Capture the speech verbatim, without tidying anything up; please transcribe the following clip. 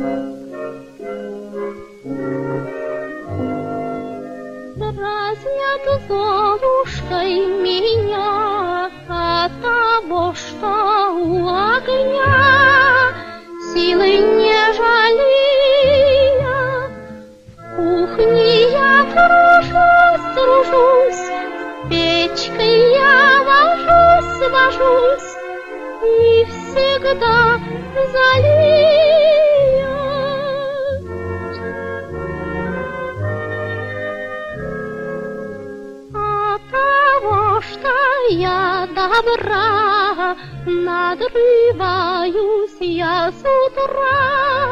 Дразнят Золушкой меня от того, что у огня силы не жалея. В кухне я тружусь, тружусь, печкой я вожусь, вожусь, не всегда залея. От того, что я добра, надрываюсь я с утра.